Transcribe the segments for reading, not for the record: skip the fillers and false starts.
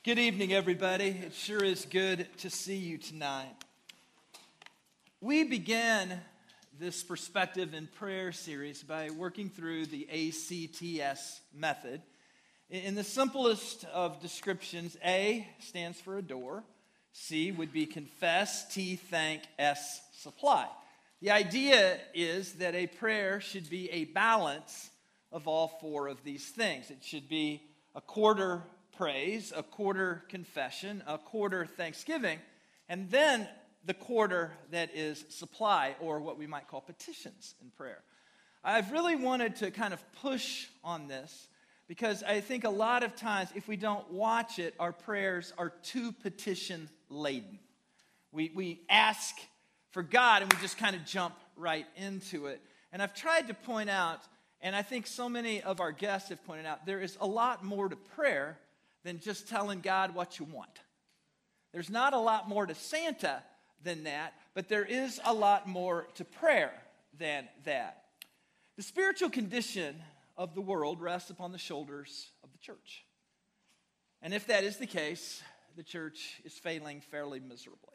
Good evening, everybody. It sure is good to see you tonight. We began this Perspective in Prayer series by working through the ACTS method. In the simplest of descriptions, A stands for adore, C would be confess, T thank, S supply. The idea is that a prayer should be a balance of all four of these things. It should be a quarter praise, a quarter confession, a quarter thanksgiving, and then the quarter that is supply, or what we might call petitions in prayer. I've really wanted to kind of push on this because I think a lot of times if we don't watch it, our prayers are too petition laden. We ask for God and we just kind of jump right into it. And I've tried to point out, and I think so many of our guests have pointed out, there is a lot more to prayer than just telling God what you want. There's not a lot more to Santa than that, but there is a lot more to prayer than that. The spiritual condition of the world rests upon the shoulders of the church. And if that is the case, the church is failing fairly miserably.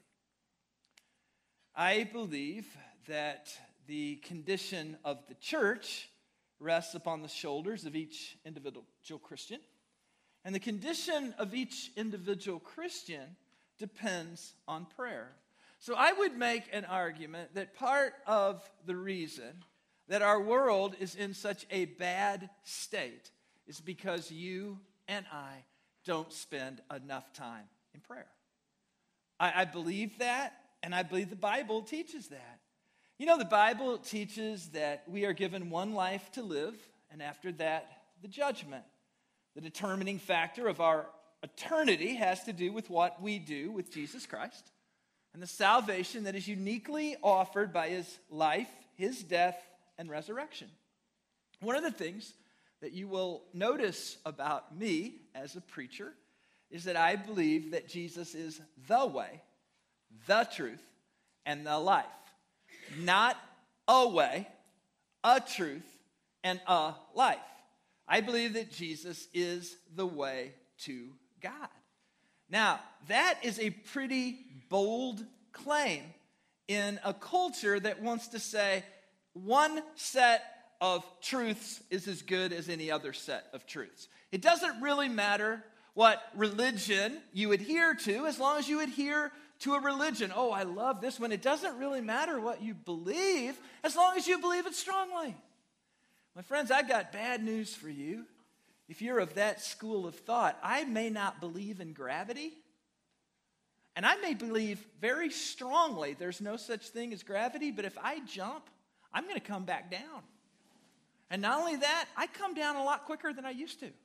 I believe that the condition of the church rests upon the shoulders of each individual Christian. And the condition of each individual Christian depends on prayer. So I would make an argument that part of the reason that our world is in such a bad state is because you and I don't spend enough time in prayer. I believe that, and I believe the Bible teaches that. You know, the Bible teaches that we are given one life to live, and after that, the judgment. The determining factor of our eternity has to do with what we do with Jesus Christ and the salvation that is uniquely offered by his life, his death, and resurrection. One of the things that you will notice about me as a preacher is that I believe that Jesus is the way, the truth, and the life. Not a way, a truth, and a life. I believe that Jesus is the way to God. Now, that is a pretty bold claim in a culture that wants to say one set of truths is as good as any other set of truths. It doesn't really matter what religion you adhere to as long as you adhere to a religion. Oh, I love this one. It doesn't really matter what you believe as long as you believe it strongly. My friends, I got bad news for you. If you're of that school of thought, I may not believe in gravity, and I may believe very strongly there's no such thing as gravity, but if I jump, I'm going to come back down. And not only that, I come down a lot quicker than I used to.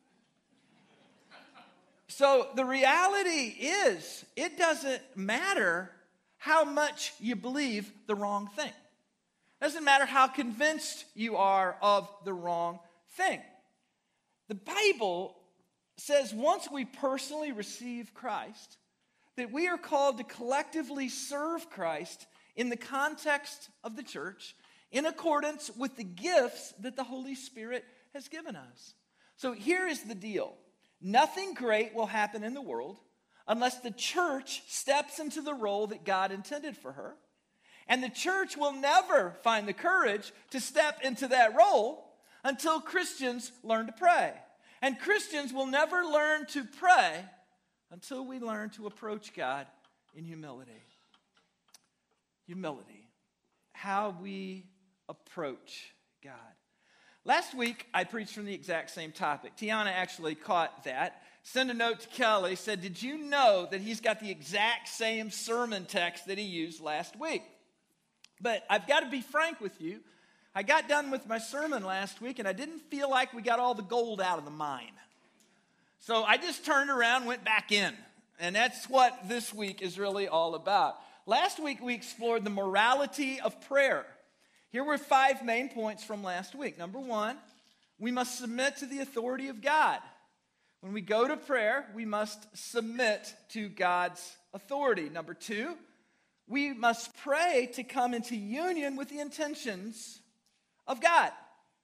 So the reality is, it doesn't matter how much you believe the wrong thing. Doesn't matter how convinced you are of the wrong thing. The Bible says once we personally receive Christ, that we are called to collectively serve Christ in the context of the church in accordance with the gifts that the Holy Spirit has given us. So here is the deal. Nothing great will happen in the world unless the church steps into the role that God intended for her. And the church will never find the courage to step into that role until Christians learn to pray. And Christians will never learn to pray until we learn to approach God in humility. Humility. How we approach God. Last week, I preached from the exact same topic. Tiana actually caught that. Sent a note to Kelly, said, did you know that he's got the exact same sermon text that he used last week? But I've got to be frank with you. I got done with my sermon last week, and I didn't feel like we got all the gold out of the mine. So I just turned around, went back in. And that's what this week is really all about. Last week, we explored the morality of prayer. Here were 5 main points from last week. Number 1, we must submit to the authority of God. When we go to prayer, we must submit to God's authority. Number 2, we must pray to come into union with the intentions of God.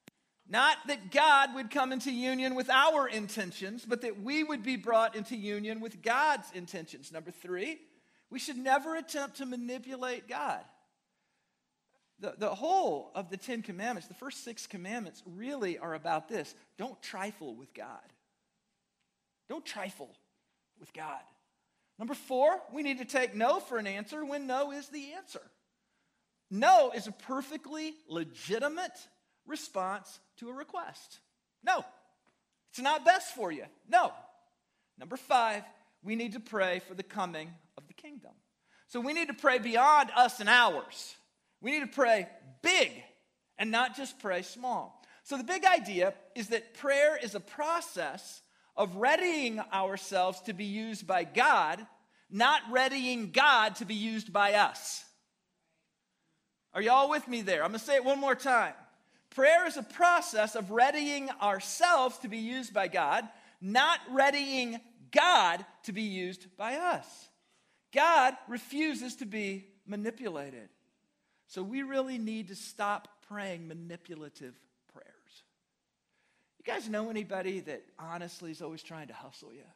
Not that God would come into union with our intentions, but that we would be brought into union with God's intentions. Number 3, we should never attempt to manipulate God. The whole of the 10 commandments, the first 6 commandments, really are about this. Don't trifle with God. Don't trifle with God. Number 4, we need to take no for an answer when no is the answer. No is a perfectly legitimate response to a request. No, it's not best for you. No. Number 5, we need to pray for the coming of the kingdom. So we need to pray beyond us and ours. We need to pray big and not just pray small. So the big idea is that prayer is a process of readying ourselves to be used by God, not readying God to be used by us. Are y'all with me there? I'm going to say it one more time. Prayer is a process of readying ourselves to be used by God, not readying God to be used by us. God refuses to be manipulated. So we really need to stop praying manipulative prayers. You guys know anybody that honestly is always trying to hustle you?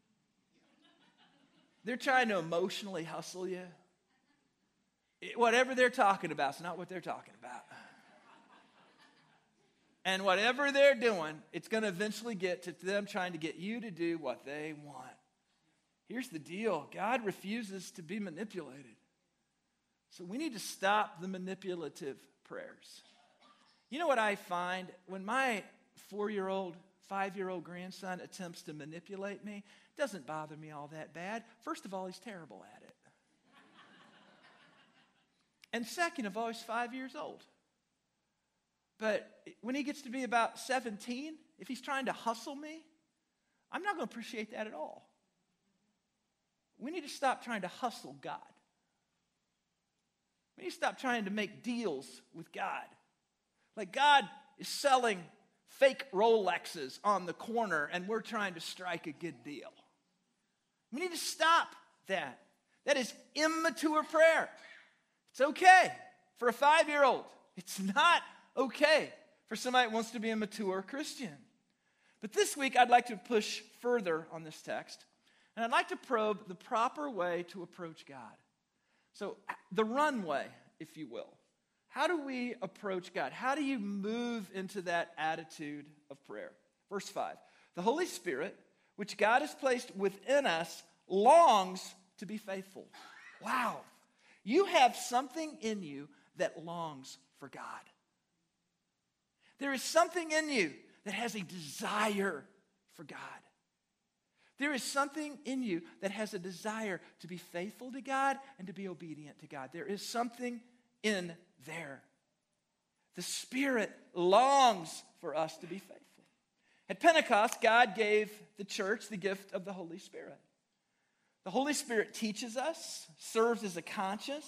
They're trying to emotionally hustle you. Whatever they're talking about is not what they're talking about. And whatever they're doing, it's going to eventually get to them trying to get you to do what they want. Here's the deal. God refuses to be manipulated. So we need to stop the manipulative prayers. You know what I find? When my 4-year-old, 5-year-old grandson attempts to manipulate me, it doesn't bother me all that bad. First of all, he's terrible at it. And second of all, he's 5 years old. But when he gets to be about 17, if he's trying to hustle me, I'm not going to appreciate that at all. We need to stop trying to hustle God. We need to stop trying to make deals with God. Like God is selling fake Rolexes on the corner and we're trying to strike a good deal. We need to stop that. That is immature prayer. It's okay for a 5-year-old. It's not okay for somebody that wants to be a mature Christian. But this week I'd like to push further on this text, and I'd like to probe the proper way to approach God. So the runway, if you will. How do we approach God? How do you move into that attitude of prayer? Verse 5. The Holy Spirit, which God has placed within us, longs to be faithful. Wow. You have something in you that longs for God. There is something in you that has a desire for God. There is something in you that has a desire to be faithful to God and to be obedient to God. There is something in there. The Spirit longs for us to be faithful. At Pentecost, God gave the church the gift of the Holy Spirit. The Holy Spirit teaches us, serves as a conscience,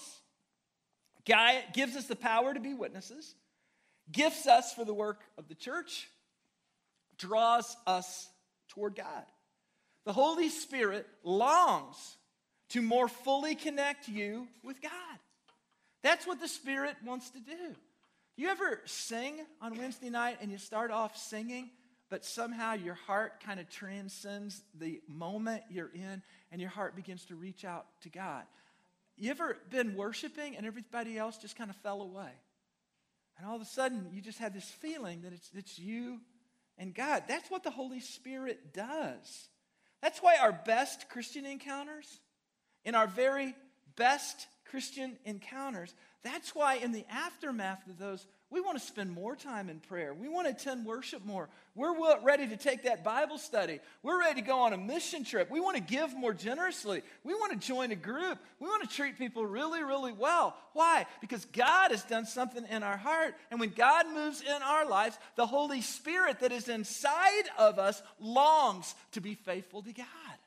gives us the power to be witnesses, gifts us for the work of the church, draws us toward God. The Holy Spirit longs to more fully connect you with God. That's what the Spirit wants to do. You ever sing on Wednesday night and you start off singing, but somehow your heart kind of transcends the moment you're in and your heart begins to reach out to God? You ever been worshiping and everybody else just kind of fell away? And all of a sudden you just have this feeling that it's you and God. That's what the Holy Spirit does. That's why our best Christian encounters, in our very best Christian encounters, that's why in the aftermath of those, we want to spend more time in prayer. We want to attend worship more. We're ready to take that Bible study. We're ready to go on a mission trip. We want to give more generously. We want to join a group. We want to treat people really, really well. Why? Because God has done something in our heart. And when God moves in our lives, the Holy Spirit that is inside of us longs to be faithful to God.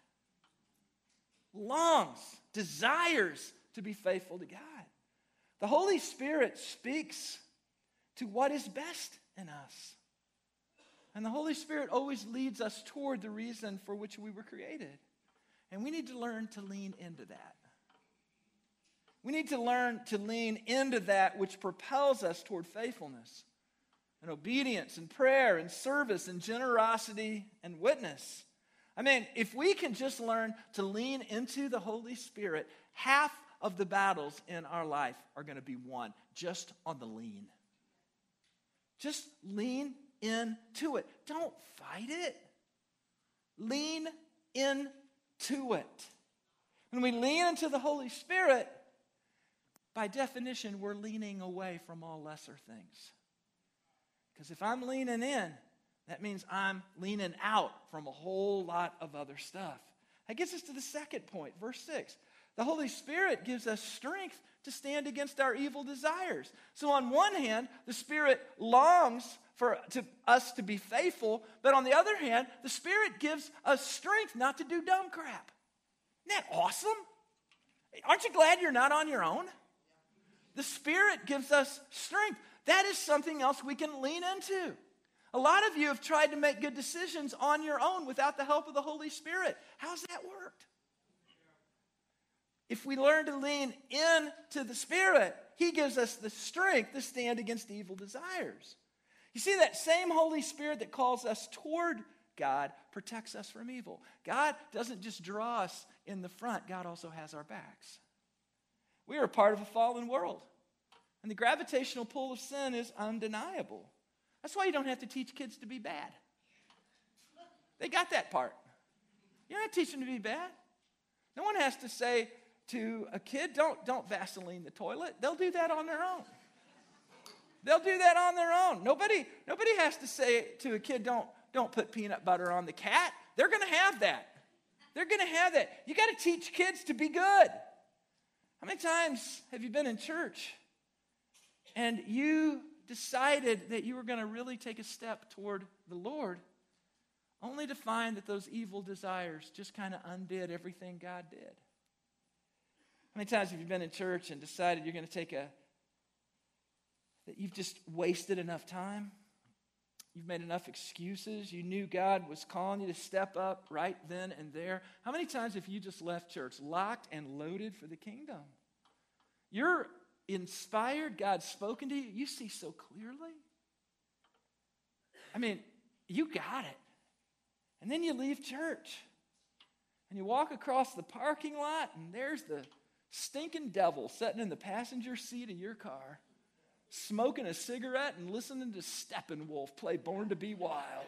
Longs, desires to be faithful to God. The Holy Spirit speaks to what is best in us. And the Holy Spirit always leads us toward the reason for which we were created. And we need to learn to lean into that. We need to learn to lean into that which propels us toward faithfulness. and obedience and prayer and service and generosity and witness. I mean, if we can just learn to lean into the Holy Spirit, half of the battles in our life are going to be won just on the lean. Just lean into it. Don't fight it. Lean into it. When we lean into the Holy Spirit, by definition, we're leaning away from all lesser things. Because if I'm leaning in, that means I'm leaning out from a whole lot of other stuff. That gets us to the second point, verse 6. The Holy Spirit gives us strength to stand against our evil desires. So on one hand, the Spirit longs for us to be faithful, but on the other hand, the Spirit gives us strength not to do dumb crap. Isn't that awesome? Aren't you glad you're not on your own? The Spirit gives us strength. That is something else we can lean into. A lot of you have tried to make good decisions on your own without the help of the Holy Spirit. How's that worked? If we learn to lean into the Spirit, He gives us the strength to stand against evil desires. You see, that same Holy Spirit that calls us toward God protects us from evil. God doesn't just draw us in the front, God also has our backs. We are part of a fallen world, and the gravitational pull of sin is undeniable. That's why you don't have to teach kids to be bad. They got that part. You don't have to teach them to be bad. No one has to say to a kid, don't Vaseline the toilet. They'll do that on their own. They'll do that on their own. Nobody has to say to a kid, don't put peanut butter on the cat. They're going to have that. They're going to have that. You got to teach kids to be good. How many times have you been in church and you decided that you were going to really take a step toward the Lord, only to find that those evil desires just kind of undid everything God did? How many times have you been in church and decided you're going to that you've just wasted enough time? You've made enough excuses. You knew God was calling you to step up right then and there. How many times have you just left church locked and loaded for the kingdom? You're inspired, God's spoken to you, you see so clearly. I mean, you got it. And then you leave church and you walk across the parking lot and there's the stinking devil sitting in the passenger seat of your car, smoking a cigarette and listening to Steppenwolf play Born to Be Wild.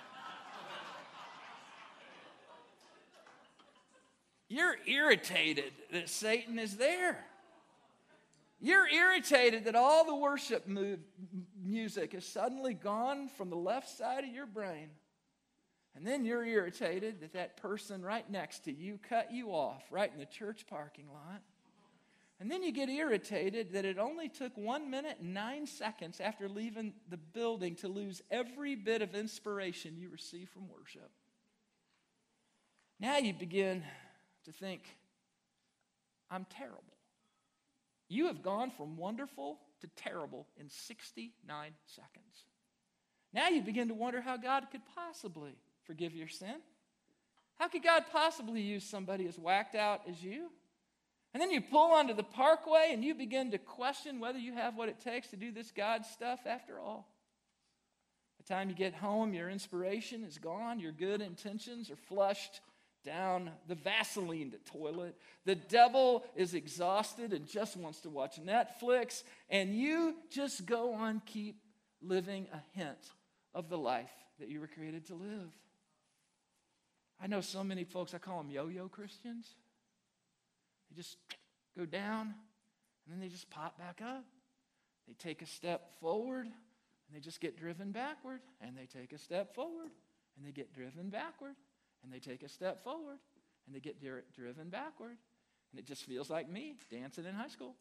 You're irritated that Satan is there. You're irritated that all the worship music is suddenly gone from the left side of your brain. And then you're irritated that that person right next to you cut you off right in the church parking lot. And then you get irritated that it only took 1 minute and 9 seconds after leaving the building to lose every bit of inspiration you received from worship. Now you begin to think, I'm terrible. You have gone from wonderful to terrible in 69 seconds. Now you begin to wonder how God could possibly forgive your sin. How could God possibly use somebody as whacked out as you? And then you pull onto the parkway and you begin to question whether you have what it takes to do this God stuff after all. By the time you get home, your inspiration is gone. Your good intentions are flushed down the Vaseline toilet. The devil is exhausted and just wants to watch Netflix. And you just go on, keep living a hint of the life that you were created to live. I know so many folks, I call them yo-yo Christians. They just go down and then they just pop back up. They take a step forward and they just get driven backward. And they take a step forward and they get driven backward. And they take a step forward, and they get driven backward. And it just feels like me dancing in high school.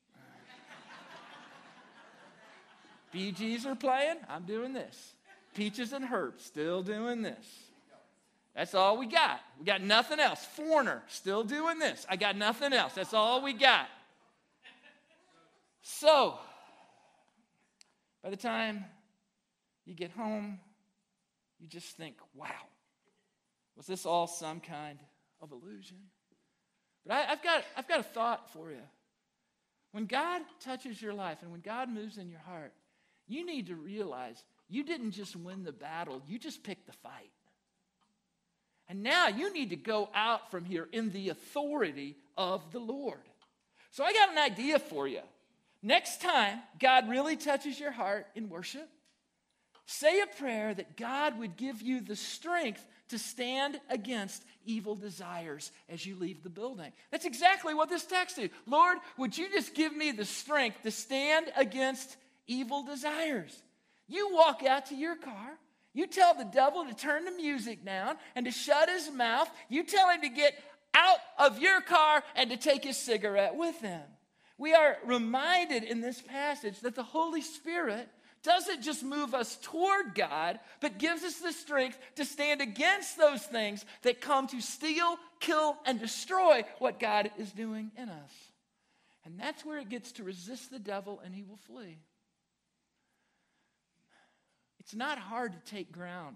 Bee Gees are playing, I'm doing this. Peaches and Herb, still doing this. That's all we got. We got nothing else. Foreigner, still doing this. I got nothing else. That's all we got. So, by the time you get home, you just think, wow. Was this all some kind of illusion? But I've got a thought for you. When God touches your life and when God moves in your heart, you need to realize you didn't just win the battle, you just picked the fight. And now you need to go out from here in the authority of the Lord. So I got an idea for you. Next time God really touches your heart in worship, say a prayer that God would give you the strength to stand against evil desires as you leave the building. That's exactly what this text is. Lord, would you just give me the strength to stand against evil desires? You walk out to your car. You tell the devil to turn the music down and to shut his mouth. You tell him to get out of your car and to take his cigarette with him. We are reminded in this passage that the Holy Spirit doesn't just move us toward God, but gives us the strength to stand against those things that come to steal, kill, and destroy what God is doing in us. And that's where it gets to resist the devil and he will flee. It's not hard to take ground.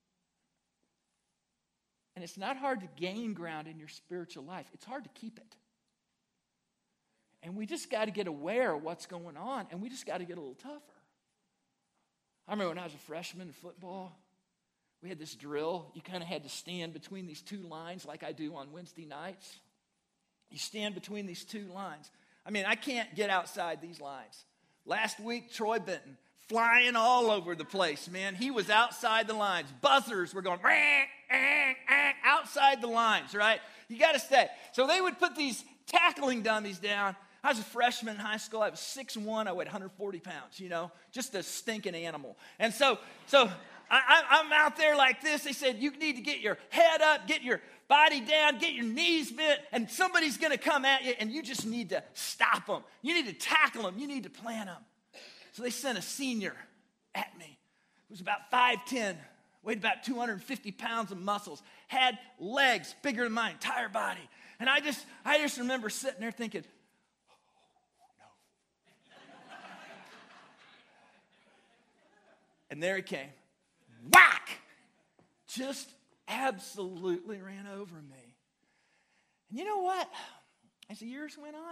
And it's not hard to gain ground in your spiritual life. It's hard to keep it. And we just got to get aware of what's going on, and we just got to get a little tougher. I remember when I was a freshman in football, we had this drill. You kind of had to stand between these two lines like I do on Wednesday nights. You stand between these two lines. I mean, I can't get outside these lines. Last week, Troy Benton, flying all over the place, man. He was outside the lines. Buzzers were going, outside the lines, right? You got to stay. So they would put these tackling dummies down. I was a freshman in high school. I was 6'1". I weighed 140 pounds, just a stinking animal. And so I'm out there like this. They said, you need to get your head up, get your body down, get your knees bent, and somebody's going to come at you, and you just need to stop them. You need to tackle them. You need to plant them. So they sent a senior at me. He was about 5'10", weighed about 250 pounds of muscles, had legs bigger than my entire body. And I just remember sitting there thinking, oh, no. And there he came. Whack! Just absolutely ran over me. And you know what? As the years went on,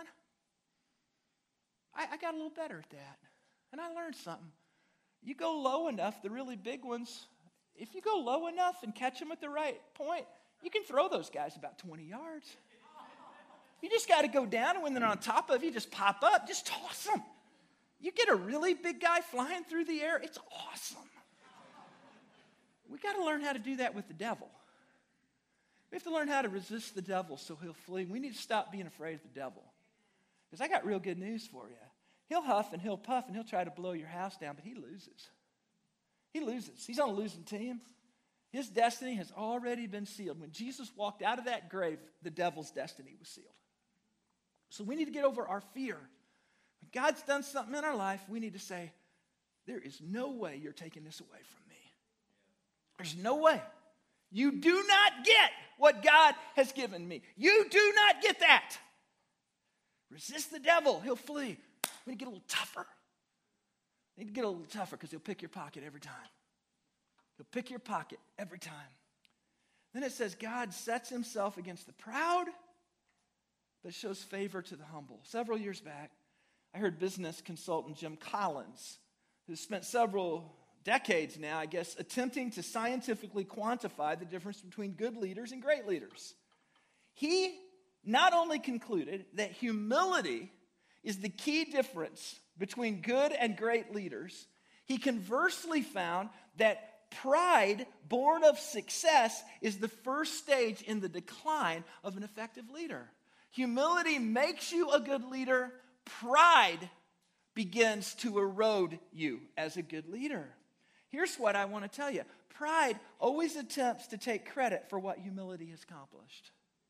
I got a little better at that. And I learned something. You go low enough, the really big ones, if you go low enough and catch them at the right point, you can throw those guys about 20 yards. You just got to go down, and when they're on top of you, just pop up, just toss them. You get a really big guy flying through the air, it's awesome. We got to learn how to do that with the devil. We have to learn how to resist the devil so he'll flee. We need to stop being afraid of the devil. Because I got real good news for you. He'll huff and he'll puff and he'll try to blow your house down, but he loses. He loses. He's on a losing team. His destiny has already been sealed. When Jesus walked out of that grave, the devil's destiny was sealed. So we need to get over our fear. When God's done something in our life, we need to say, there is no way you're taking this away from me. There's no way. You do not get what God has given me. You do not get that. Resist the devil. He'll flee. We need to get a little tougher. We need to get a little tougher because he'll pick your pocket every time. He'll pick your pocket every time. Then it says God sets himself against the proud, but shows favor to the humble. Several years back, I heard business consultant Jim Collins, who spent several decades now, I guess, attempting to scientifically quantify the difference between good leaders and great leaders. He not only concluded that humility is the key difference between good and great leaders, he conversely found that pride born of success is the first stage in the decline of an effective leader. Humility makes you a good leader. Pride begins to erode you as a good leader. Here's what I want to tell you. Pride always attempts to take credit for what humility has accomplished.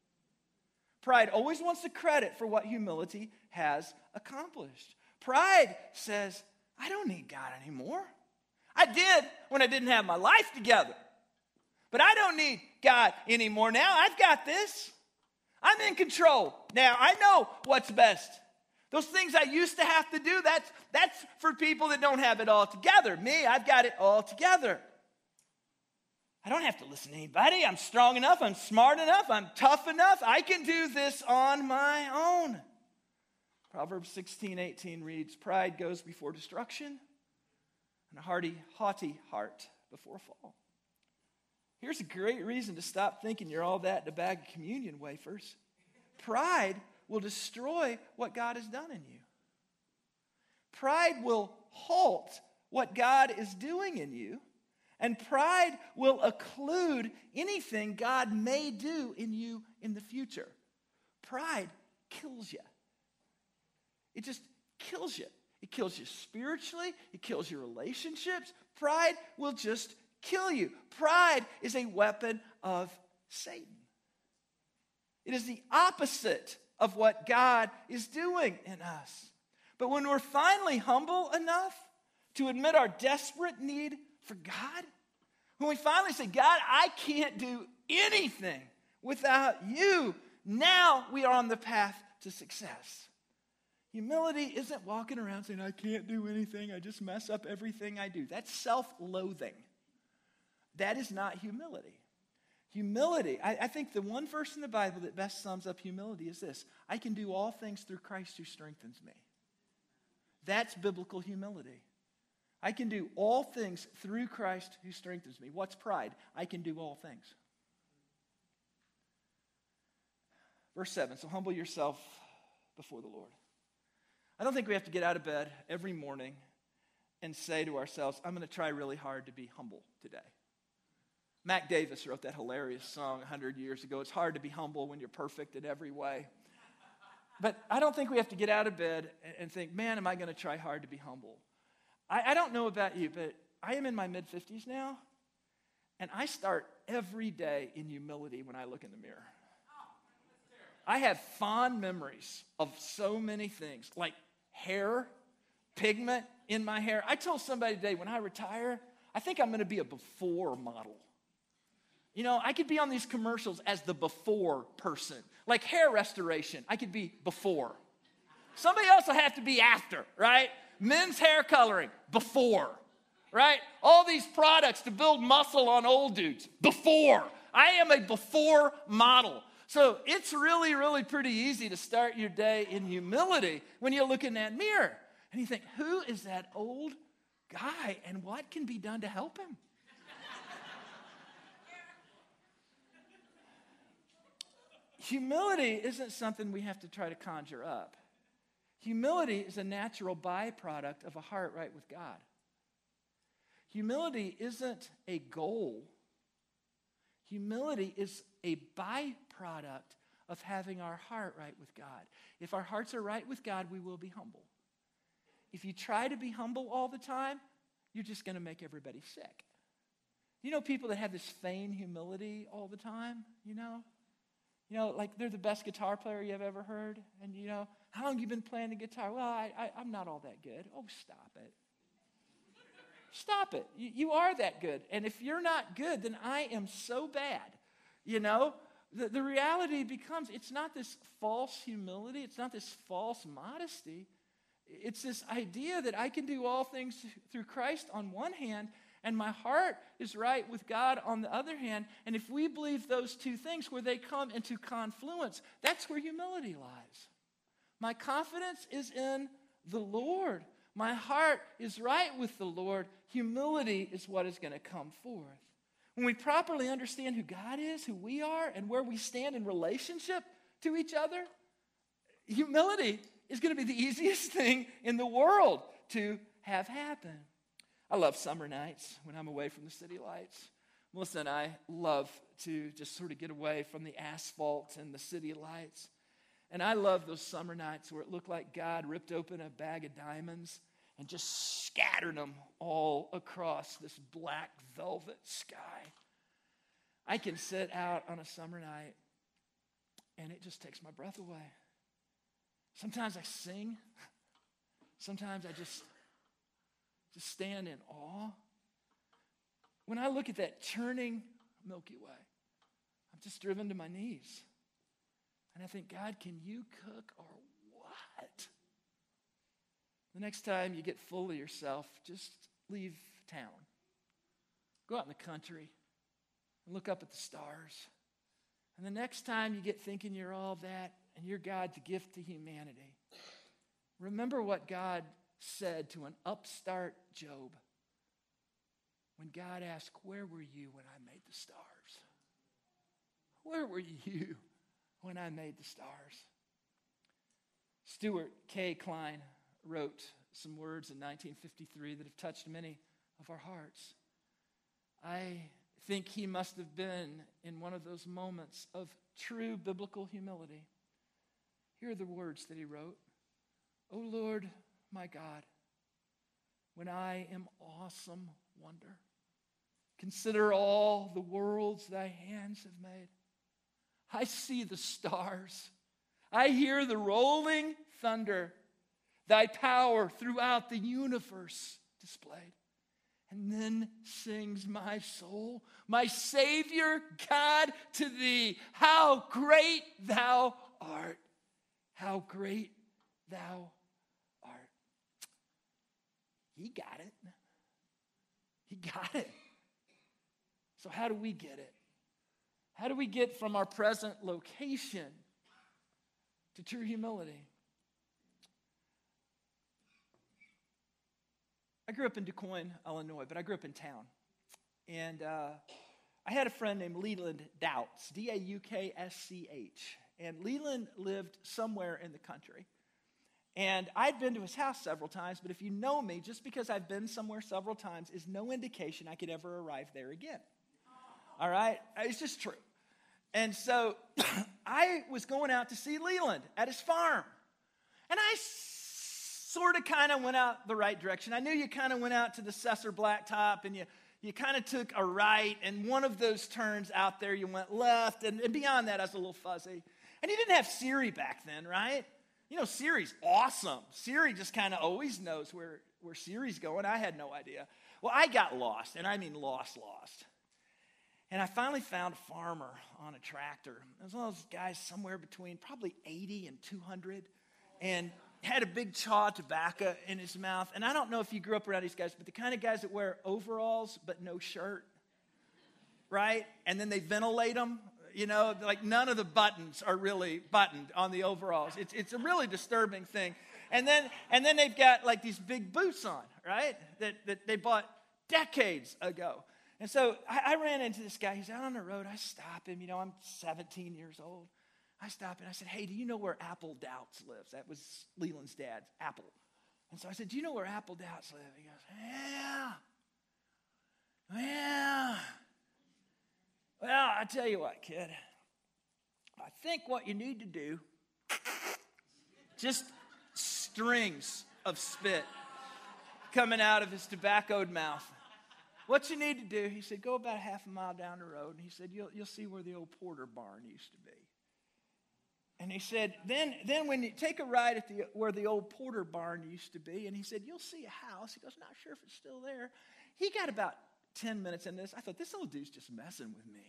Pride always wants the credit for what humility has accomplished. Pride says, I don't need God anymore. I did when I didn't have my life together. But I don't need God anymore now. I've got this. I'm in control. Now I know what's best. Those things I used to have to do, that's for people that don't have it all together. Me, I've got it all together. I don't have to listen to anybody. I'm strong enough. I'm smart enough. I'm tough enough. I can do this on my own. Proverbs 16:18 reads, pride goes before destruction, and a haughty heart before a fall. Here's a great reason to stop thinking you're all that in a bag of communion wafers. Pride will destroy what God has done in you. Pride will halt what God is doing in you. And pride will occlude anything God may do in you in the future. Pride kills you. It just kills you. It kills you spiritually. It kills your relationships. Pride will just kill you. Pride is a weapon of Satan. It is the opposite of what God is doing in us. But when we're finally humble enough to admit our desperate need for God, when we finally say, God, I can't do anything without you, now we are on the path to success. Humility isn't walking around saying, I can't do anything, I just mess up everything I do. That's self-loathing. That is not humility. Humility, I think the one verse in the Bible that best sums up humility is this: I can do all things through Christ who strengthens me. That's biblical humility. I can do all things through Christ who strengthens me. What's pride? I can do all things. Verse 7, so humble yourself before the Lord. I don't think we have to get out of bed every morning and say to ourselves, I'm going to try really hard to be humble today. Mac Davis wrote that hilarious song 100 years ago. It's hard to be humble when you're perfect in every way. But I don't think we have to get out of bed and think, man, am I going to try hard to be humble? I don't know about you, but I am in my mid-50s now, and I start every day in humility when I look in the mirror. I have fond memories of so many things, like hair, pigment in my hair. I told somebody today, when I retire, I think I'm going to be a before model. You know, I could be on these commercials as the before person. Like hair restoration, I could be before. Somebody else will have to be after, right? Men's hair coloring, before, right? All these products to build muscle on old dudes, before. I am a before model. So it's really, really pretty easy to start your day in humility when you look in that mirror. And you think, who is that old guy and what can be done to help him? Humility isn't something we have to try to conjure up. Humility is a natural byproduct of a heart right with God. Humility isn't a goal. Humility is a byproduct of having our heart right with God. If our hearts are right with God, we will be humble. If you try to be humble all the time, you're just going to make everybody sick. You know people that have this feigned humility all the time, you know? You know, like they're the best guitar player you've ever heard. And, you know, how long have you been playing the guitar? Well, I'm not all that good. Oh, stop it. Stop it. You are that good. And if you're not good, then I am so bad. You know, the reality becomes it's not this false humility. It's not this false modesty. It's this idea that I can do all things through Christ on one hand, and my heart is right with God on the other hand. And if we believe those two things, where they come into confluence, that's where humility lies. My confidence is in the Lord. My heart is right with the Lord. Humility is what is going to come forth. When we properly understand who God is, who we are, and where we stand in relationship to each other, humility is going to be the easiest thing in the world to have happen. I love summer nights when I'm away from the city lights. Melissa and I love to just sort of get away from the asphalt and the city lights. And I love those summer nights where it looked like God ripped open a bag of diamonds and just scattered them all across this black velvet sky. I can sit out on a summer night and it just takes my breath away. Sometimes I sing. Sometimes I just stand in awe. When I look at that churning Milky Way, I'm just driven to my knees. And I think, God, can you cook or what? The next time you get full of yourself, just leave town. Go out in the country and look up at the stars. And the next time you get thinking you're all that and you're God's gift to humanity, remember what God said to an upstart Job. when God asked, where were you when I made the stars? Where were you when I made the stars? Stuart K. Klein wrote some words in 1953 that have touched many of our hearts. I think he must have been in one of those moments of true biblical humility. Here are the words that he wrote. O Lord, my God, when I am awesome wonder, consider all the worlds thy hands have made. I see the stars. I hear the rolling thunder, thy power throughout the universe displayed. And then sings my soul, my Savior God, to thee, how great thou art. How great thou art. He got it. He got it. So how do we get it? How do we get from our present location to true humility? I grew up in DuQuoin, Illinois, but I grew up in town. And I had a friend named Leland Doubts, D-A-U-K-S-C-H. And Leland lived somewhere in the country. And I'd been to his house several times, but if you know me, just because I've been somewhere several times is no indication I could ever arrive there again. All right? It's just true. And so I was going out to see Leland at his farm. And I sort of kind of went out the right direction. I knew you kind of went out to the Cesar Blacktop and you kind of took a right, and one of those turns out there you went left, and beyond that I was a little fuzzy. And you didn't have Siri back then, right? You know, Siri's awesome. Siri just kind of always knows where Siri's going. I had no idea. Well, I got lost, and I mean lost. And I finally found a farmer on a tractor. It was one of those guys somewhere between probably 80 and 200, and had a big chaw of tobacco in his mouth. And I don't know if you grew up around these guys, but the kind of guys that wear overalls but no shirt, right? And then they ventilate them. You know, like none of the buttons are really buttoned on the overalls. It's a really disturbing thing. And then they've got like these big boots on, right? That they bought decades ago. And so I ran into this guy. He's out on the road. I stop him. You know, I'm 17 years old. I stop and I said, hey, do you know where Apple Doubts lives? That was Leland's dad, Apple. And so I said, do you know where Apple Doubts live? He goes, yeah. Well, I tell you what, kid. I think what you need to do, just strings of spit coming out of his tobaccoed mouth. What you need to do, he said, go about half a mile down the road. And he said, you'll see where the old Porter barn used to be. And he said, then when you take a ride at where the old Porter barn used to be, and he said, you'll see a house. He goes, not sure if it's still there. He got about 10 minutes into this. I thought, this old dude's just messing with me.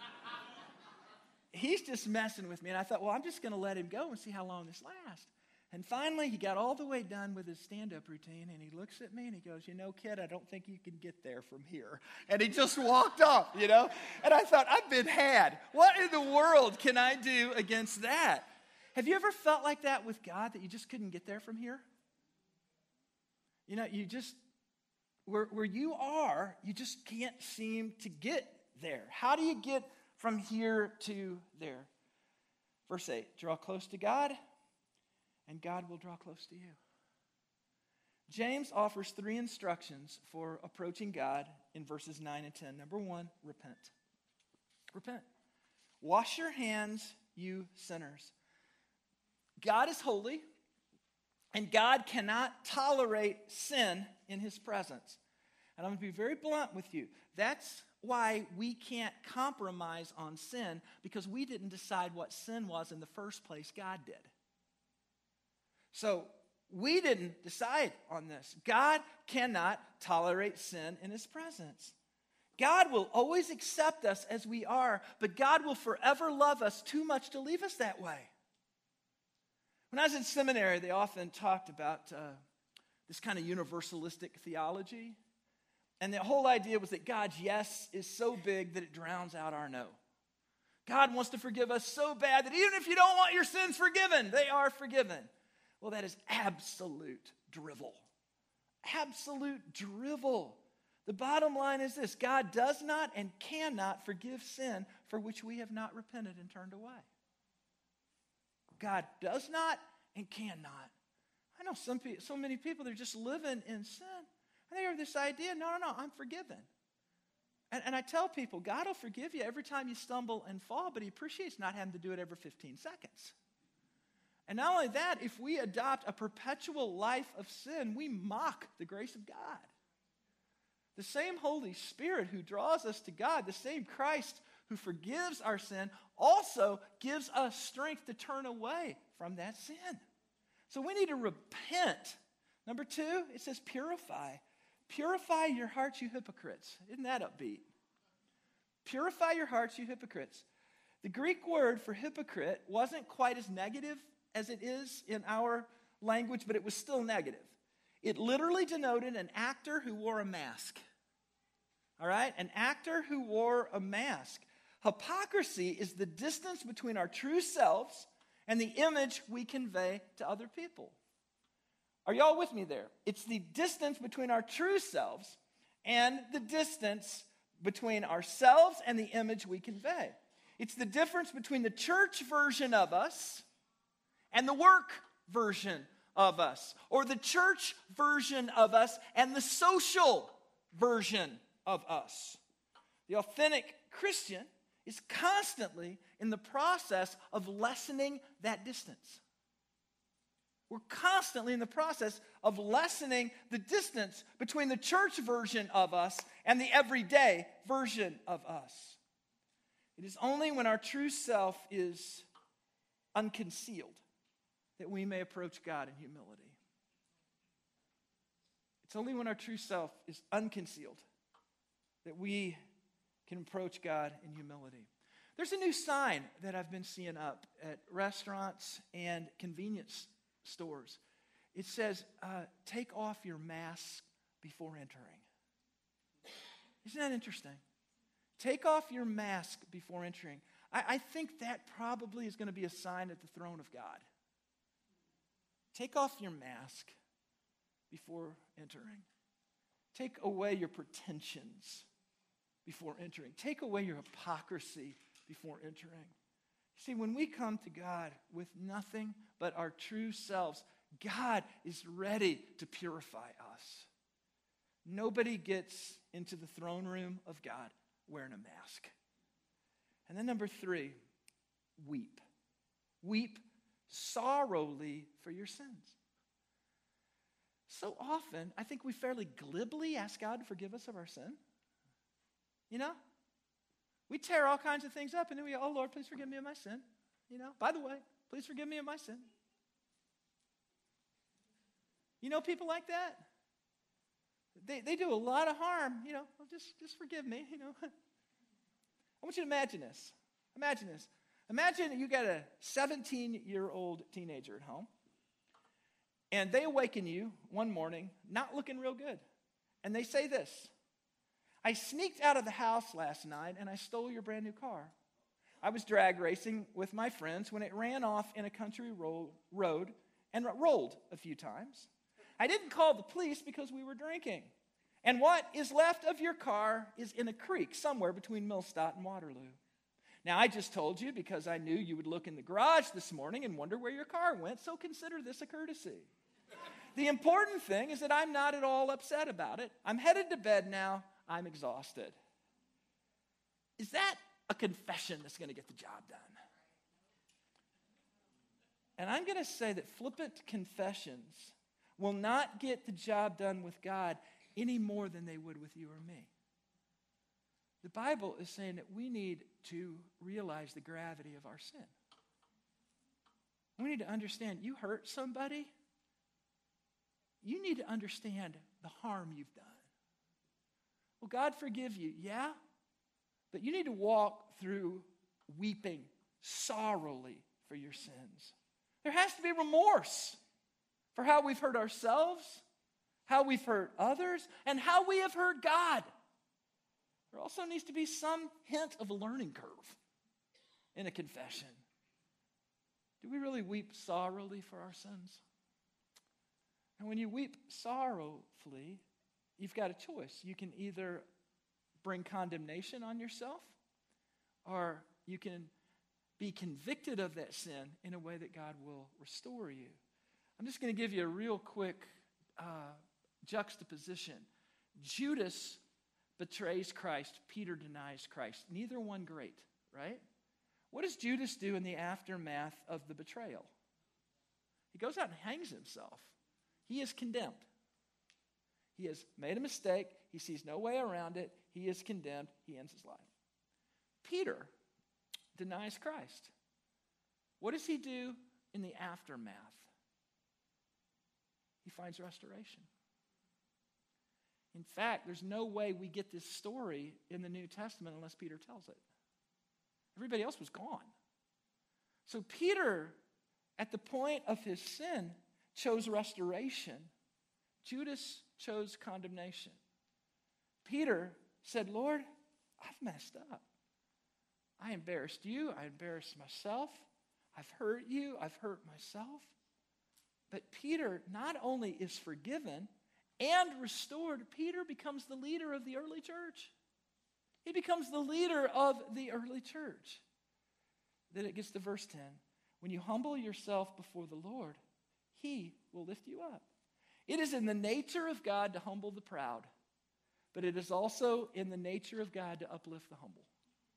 He's just messing with me. And I thought, well, I'm just going to let him go and see how long this lasts. And finally, he got all the way done with his stand-up routine, and he looks at me and he goes, you know, kid, I don't think you can get there from here. And he just walked off, you know. And I thought, I've been had. What in the world can I do against that? Have you ever felt like that with God, that you just couldn't get there from here? You know, you just, where you are, you just can't seem to get there. How do you get from here to there? Verse 8, draw close to God, and God will draw close to you. James offers 3 instructions for approaching God in verses 9 and 10. Number 1, repent. Repent. Wash your hands, you sinners. God is holy, and God cannot tolerate sin in his presence. And I'm going to be very blunt with you. That's why we can't compromise on sin, because we didn't decide what sin was in the first place. God did. So we didn't decide on this. God cannot tolerate sin in his presence. God will always accept us as we are, but God will forever love us too much to leave us that way. When I was in seminary, they often talked about this kind of universalistic theology. And the whole idea was that God's yes is so big that it drowns out our no. God wants to forgive us so bad that even if you don't want your sins forgiven, they are forgiven. Well, that is absolute drivel. Absolute drivel. The bottom line is this: God does not and cannot forgive sin for which we have not repented and turned away. God does not and cannot. I know so many people, they're just living in sin. And they have this idea, no, I'm forgiven. And I tell people, God will forgive you every time you stumble and fall, but he appreciates not having to do it every 15 seconds. And not only that, if we adopt a perpetual life of sin, we mock the grace of God. The same Holy Spirit who draws us to God, the same Christ who forgives our sin, also gives us strength to turn away from that sin. So we need to repent. Number 2, it says purify. Purify your hearts, you hypocrites. Isn't that upbeat? Purify your hearts, you hypocrites. The Greek word for hypocrite wasn't quite as negative as it is in our language, but it was still negative. It literally denoted an actor who wore a mask. All right? An actor who wore a mask. Hypocrisy is the distance between our true selves and the image we convey to other people. Are y'all with me there? It's the distance between our true selves and the distance between ourselves and the image we convey. It's the difference between the church version of us and the work version of us, or the church version of us and the social version of us. The authentic Christian is constantly in the process of lessening that distance. We're constantly in the process of lessening the distance between the church version of us and the everyday version of us. It is only when our true self is unconcealed that we may approach God in humility. It's only when our true self is unconcealed that we can approach God in humility. There's a new sign that I've been seeing up at restaurants and convenience stores. It says, take off your mask before entering. Isn't that interesting? Take off your mask before entering. I think that probably is going to be a sign at the throne of God. Take off your mask before entering. Take away your pretensions before entering. Take away your hypocrisy before entering. See, when we come to God with nothing but our true selves, God is ready to purify us. Nobody gets into the throne room of God wearing a mask. And then number 3, weep. Weep sorrowfully for your sins. So often, I think we fairly glibly ask God to forgive us of our sin. You know? We tear all kinds of things up and then we go, oh Lord, please forgive me of my sin. You know, by the way, please forgive me of my sin. You know people like that? They do a lot of harm, you know, just forgive me, you know. I want you to imagine this. Imagine this. Imagine you got a 17-year-old teenager at home, and they awaken you one morning not looking real good. And they say this: I sneaked out of the house last night and I stole your brand new car. I was drag racing with my friends when it ran off in a country road and rolled a few times. I didn't call the police because we were drinking. And what is left of your car is in a creek somewhere between Millstadt and Waterloo. Now, I just told you because I knew you would look in the garage this morning and wonder where your car went, so consider this a courtesy. The important thing is that I'm not at all upset about it. I'm headed to bed now. I'm exhausted. Is that a confession that's going to get the job done? And I'm going to say that flippant confessions will not get the job done with God any more than they would with you or me. The Bible is saying that we need to realize the gravity of our sin. We need to understand, you hurt somebody, you need to understand the harm you've done. Will God forgive you? Yeah. But you need to walk through weeping sorrowfully for your sins. There has to be remorse for how we've hurt ourselves, how we've hurt others, and how we have hurt God. There also needs to be some hint of a learning curve in a confession. Do we really weep sorrowfully for our sins? And when you weep sorrowfully, you've got a choice. You can either bring condemnation on yourself, or you can be convicted of that sin in a way that God will restore you. I'm just going to give you a real quick juxtaposition. Judas betrays Christ. Peter denies Christ. Neither one great, right? What does Judas do in the aftermath of the betrayal? He goes out and hangs himself. He is condemned. He has made a mistake. He sees no way around it. He is condemned. He ends his life. Peter denies Christ. What does he do in the aftermath? He finds restoration. In fact, there's no way we get this story in the New Testament unless Peter tells it. Everybody else was gone. So Peter, at the point of his sin, chose restoration. Judas chose condemnation. Peter said, Lord, I've messed up. I embarrassed you. I embarrassed myself. I've hurt you. I've hurt myself. But Peter not only is forgiven and restored, Peter becomes the leader of the early church. He becomes the leader of the early church. Then it gets to verse 10. When you humble yourself before the Lord, He will lift you up. It is in the nature of God to humble the proud, but it is also in the nature of God to uplift the humble.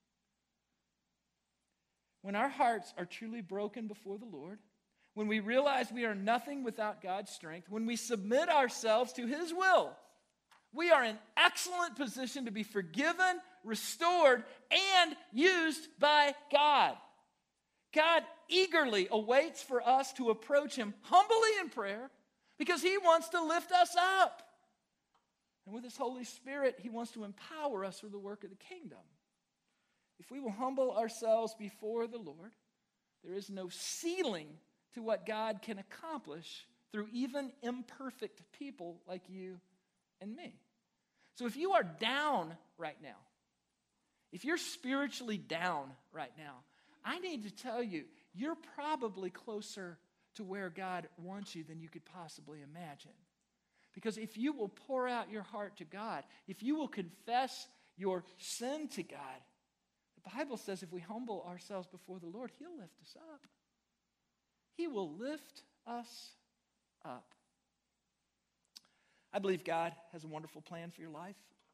When our hearts are truly broken before the Lord, when we realize we are nothing without God's strength, when we submit ourselves to His will, we are in excellent position to be forgiven, restored, and used by God. God eagerly awaits for us to approach Him humbly in prayer because He wants to lift us up. And with His Holy Spirit, He wants to empower us for the work of the kingdom. If we will humble ourselves before the Lord, there is no ceiling to what God can accomplish through even imperfect people like you and me. So if you are down right now, if you're spiritually down right now, I need to tell you, you're probably closer to where God wants you than you could possibly imagine. Because if you will pour out your heart to God, if you will confess your sin to God, the Bible says if we humble ourselves before the Lord, He'll lift us up. He will lift us up. I believe God has a wonderful plan for your life.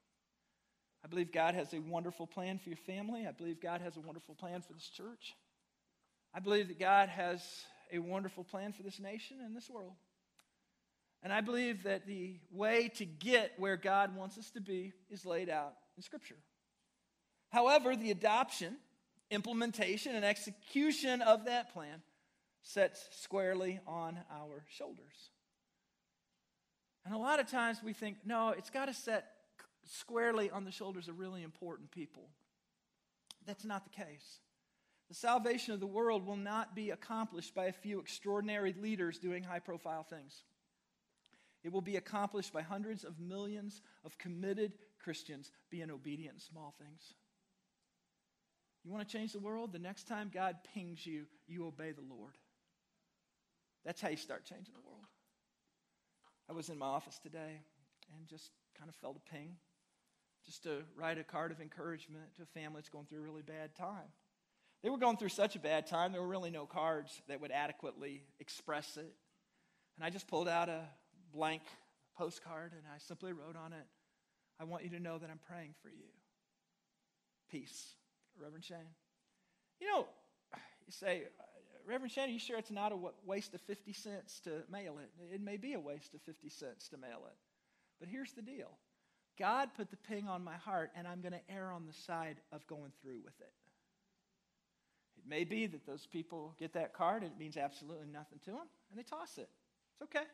I believe God has a wonderful plan for your family. I believe God has a wonderful plan for this church. I believe that God has a wonderful plan for this nation and this world. And I believe that the way to get where God wants us to be is laid out in Scripture. However, the adoption, implementation, and execution of that plan sets squarely on our shoulders. And a lot of times we think, no, it's got to set squarely on the shoulders of really important people. That's not the case. The salvation of the world will not be accomplished by a few extraordinary leaders doing high-profile things. It will be accomplished by hundreds of millions of committed Christians being obedient in small things. You want to change the world? The next time God pings you, you obey the Lord. That's how you start changing the world. I was in my office today and just kind of felt a ping just to write a card of encouragement to a family that's going through a really bad time. They were going through such a bad time, there were really no cards that would adequately express it. And I just pulled out a blank postcard and I simply wrote on it, I want you to know that I'm praying for you. Peace. Reverend Shane. You know, you say, Reverend Shane, are you sure it's not a waste of 50 cents to mail it? It may be a waste of 50 cents to mail it. But here's the deal. God put the ping on my heart, and I'm going to err on the side of going through with it. It may be that those people get that card, and it means absolutely nothing to them, and they toss it. It's okay.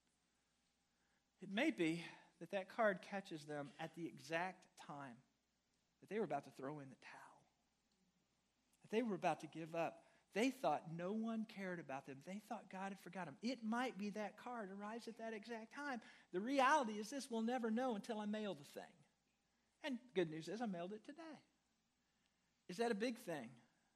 It may be that that card catches them at the exact time that they were about to throw in the towel. That they were about to give up. They thought no one cared about them. They thought God had forgot them. It might be that card arrives at that exact time. The reality is this, we'll never know until I mail the thing. And the good news is I mailed it today. Is that a big thing?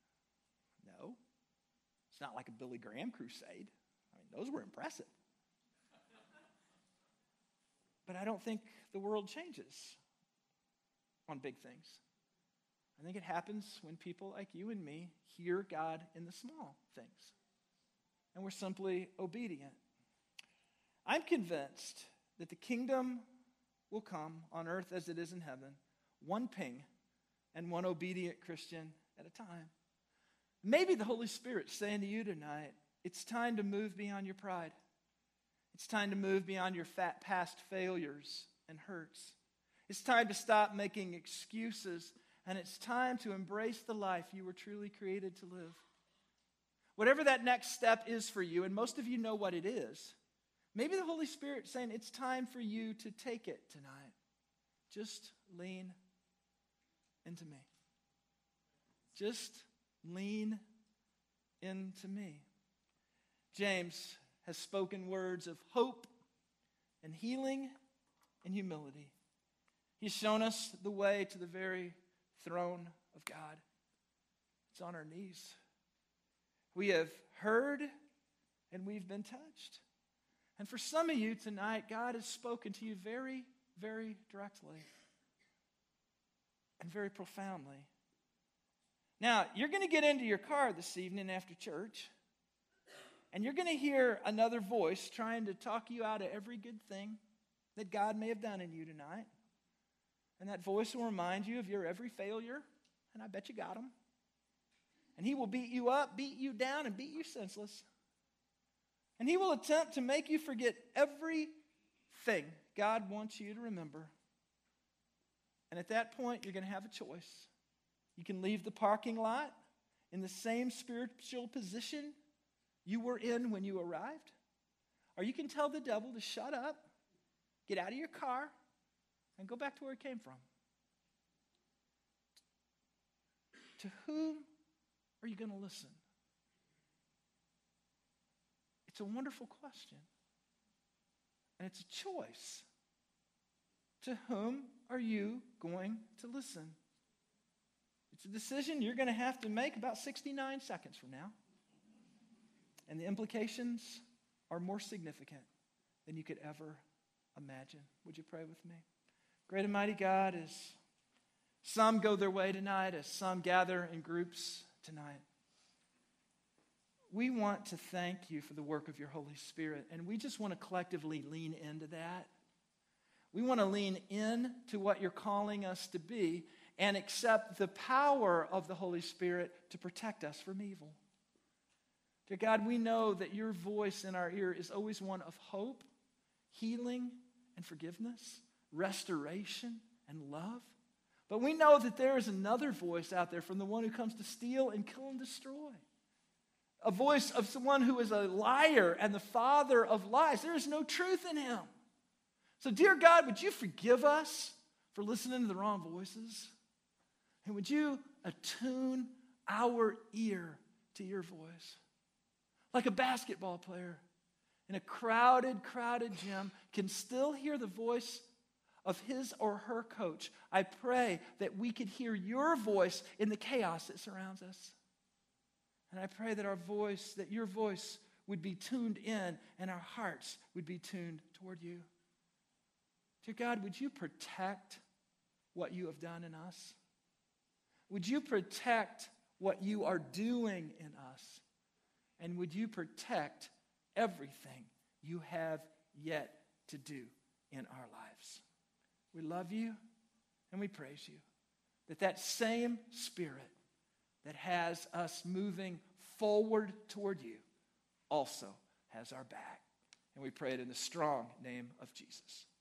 No. It's not like a Billy Graham crusade. I mean, those were impressive. But I don't think the world changes on big things. I think it happens when people like you and me hear God in the small things. And we're simply obedient. I'm convinced that the kingdom will come on earth as it is in heaven, one ping and one obedient Christian at a time. Maybe the Holy Spirit's saying to you tonight, it's time to move beyond your pride. It's time to move beyond your past failures and hurts. It's time to stop making excuses, and it's time to embrace the life you were truly created to live. Whatever that next step is for you, and most of you know what it is, maybe the Holy Spirit's saying it's time for you to take it tonight. Just lean into me. Just lean into me. James has spoken words of hope and healing and humility. He's shown us the way to the very throne of God. It's on our knees. We have heard and we've been touched. And for some of you tonight, God has spoken to you very, very directly and very profoundly. Now, you're going to get into your car this evening after church, and you're going to hear another voice trying to talk you out of every good thing that God may have done in you tonight. And that voice will remind you of your every failure, and I bet you got them. And he will beat you up, beat you down, and beat you senseless. And he will attempt to make you forget everything God wants you to remember. And at that point, you're going to have a choice. You can leave the parking lot in the same spiritual position you were in when you arrived. Or you can tell the devil to shut up, get out of your car, and go back to where it came from. To whom are you going to listen? It's a wonderful question. And it's a choice. To whom are you going to listen? It's a decision you're going to have to make about 69 seconds from now. And the implications are more significant than you could ever imagine. Would you pray with me? Great and mighty God, as some go their way tonight, as some gather in groups tonight, we want to thank you for the work of your Holy Spirit, and we just want to collectively lean into that. We want to lean in to what you're calling us to be and accept the power of the Holy Spirit to protect us from evil. Dear God, we know that your voice in our ear is always one of hope, healing, and forgiveness, restoration, and love. But we know that there is another voice out there from the one who comes to steal and kill and destroy. A voice of someone who is a liar and the father of lies. There is no truth in him. So, dear God, would you forgive us for listening to the wrong voices? And would you attune our ear to your voice? Like a basketball player in a crowded gym can still hear the voice of his or her coach. I pray that we could hear your voice in the chaos that surrounds us. And I pray that your voice would be tuned in and our hearts would be tuned toward you. Dear God, would you protect what you have done in us? Would you protect what you are doing in us? And would you protect everything you have yet to do in our lives? We love you and we praise you. That same Spirit that has us moving forward toward you also has our back. And we pray it in the strong name of Jesus.